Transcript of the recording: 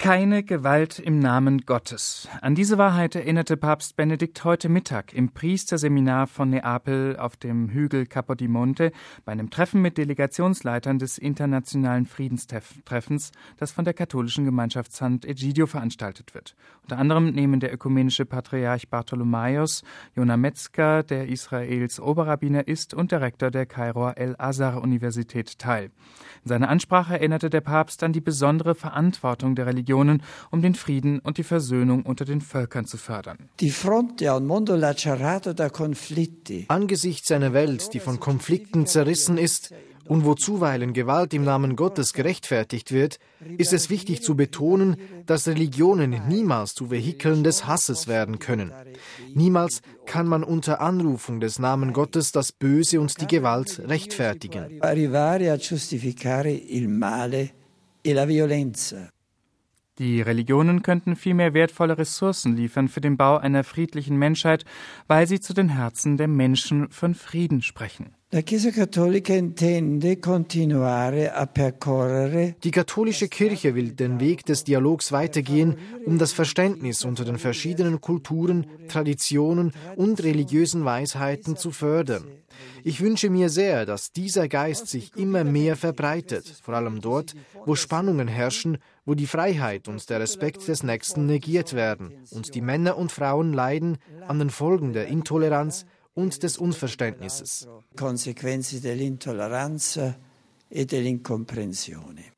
Keine Gewalt im Namen Gottes. An diese Wahrheit erinnerte Papst Benedikt heute Mittag im Priesterseminar von Neapel auf dem Hügel Capodimonte bei einem Treffen mit Delegationsleitern des internationalen Friedenstreffens, das von der katholischen Gemeinschaft Sant'Egidio veranstaltet wird. Unter anderem nehmen der ökumenische Patriarch Bartholomäus, Yona Metzger, der Israels Oberrabbiner ist, und der Rektor der Kairoer El-Azhar-Universität teil. In seiner Ansprache erinnerte der Papst an die besondere Verantwortung der Religionen, um den Frieden und die Versöhnung unter den Völkern zu fördern. Angesichts einer Welt, die von Konflikten zerrissen ist und wo zuweilen Gewalt im Namen Gottes gerechtfertigt wird, ist es wichtig zu betonen, dass Religionen niemals zu Vehikeln des Hasses werden können. Niemals kann man unter Anrufung des Namen Gottes das Böse und die Gewalt rechtfertigen. Die Religionen könnten vielmehr wertvolle Ressourcen liefern für den Bau einer friedlichen Menschheit, weil sie zu den Herzen der Menschen von Frieden sprechen. Die katholische Kirche will den Weg des Dialogs weitergehen, um das Verständnis unter den verschiedenen Kulturen, Traditionen und religiösen Weisheiten zu fördern. Ich wünsche mir sehr, dass dieser Geist sich immer mehr verbreitet, vor allem dort, wo Spannungen herrschen, wo die Freiheit und der Respekt des Nächsten negiert werden und die Männer und Frauen leiden an den Folgen der Intoleranz und des Unverständnisses. Conseguenze dell'intolleranza e dell'incomprensione.